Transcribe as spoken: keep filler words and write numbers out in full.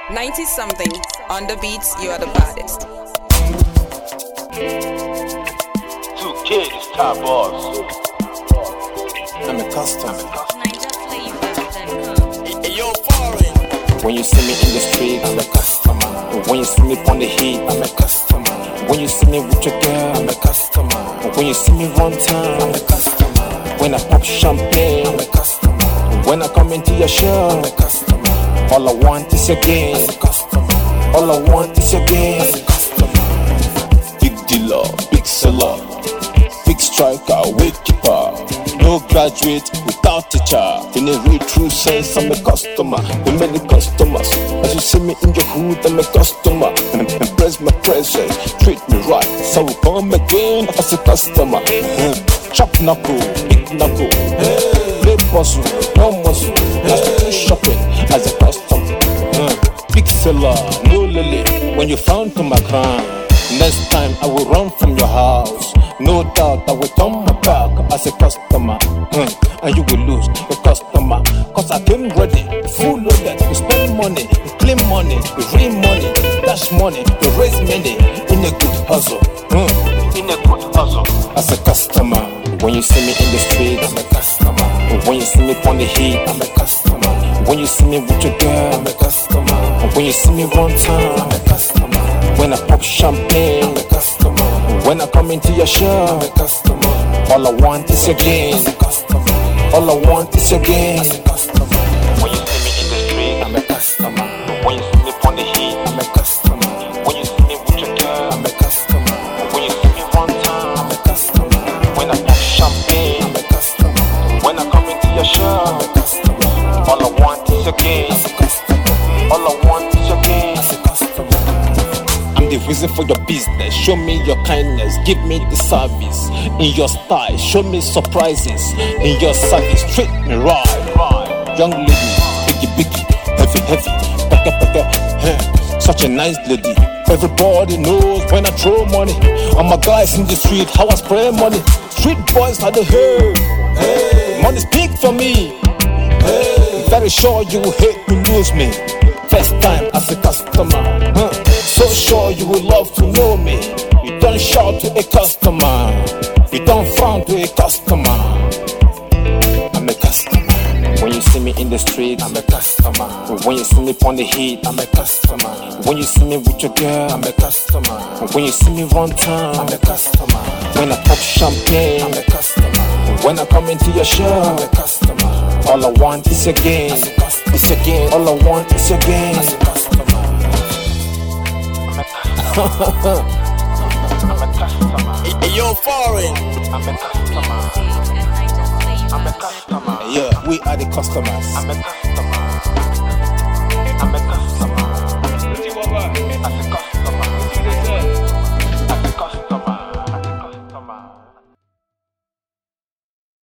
ninety something. On the beats, you are the baddest. two K is top boss. I'm a customer. Hey, yo, foreign. When you see me in the street, I'm a customer. When you see me on the heat, I'm a customer. When you see me with your girl, I'm a customer. When you see me one time, I'm a customer. When I pop champagne, I'm a customer. When I come into your show, I'm a customer. All I want is your game. I'm a customer. All I want is your game. I'm a customer. Big dealer, big seller, big striker, wickkeeper. No graduate without teacher. In a real true sense, I'm a customer. The many customers. As you see me in your hood, I'm a customer. Embrace my presence, treat me right. So we come again as a customer. Mm. Chop knuckle, big knuckle. Hey. Play puzzle, no muscle. Just do shopping as a customer. Mm. Big seller, no lily. When you found to my crime, next time I will run from your house. No doubt I will turn my back as a customer, mm, and you will lose your customer. Cause I came ready, full loaded. We spend money, we clean money, we real money, dash money, we raise money in a good hustle, mm, in a good hustle. As a customer, when you see me in the street, I'm a customer. When you see me on the heat, I'm a customer. When you see me with your girl, I'm a customer. When you see me one time, I'm a customer. When I pop champagne, I'm a customer. When I come into your show, I'm a customer. All I want is your game. I'm a customer. All I want is your game. I'm a customer. When you see me in the street, I'm a customer. When you see me on the heat, I'm a customer. When you see me with your girl, I'm a customer. When you see me one time, I'm a customer. When I pop champagne, I'm a customer. When I come into your show, I'm a customer. All I want is your game. I'm a customer. All I want is your game. I'm a customer. The reason for your business, show me your kindness, give me the service. In your style, show me surprises. In your service, treat me right, right. Young lady, biggie biggie, heavy heavy, paka paka, huh. Such a nice lady. Everybody knows when I throw money. All my guys in the street, how I spray money. Street boys are the hell. Hey, money speak for me. Hey, very sure you will hate to lose me. First time as a customer, huh. So sure you will love to know me. You don't shout to a customer. You don't frown to a customer. I'm a customer. When you see me in the street, I'm a customer. When you see me on the heat, I'm a customer. When you see me with your girl, I'm a customer. When you see me one time, I'm a customer. When I pop champagne, I'm a customer. When I come into your show, I'm a customer. All I want is your game. It's your game. All I want is your game. As a customer. I'm a customer. Hey, yo, foreign. I'm a customer. I'm a customer. Yeah, we are the customers. I'm a customer. I'm a customer.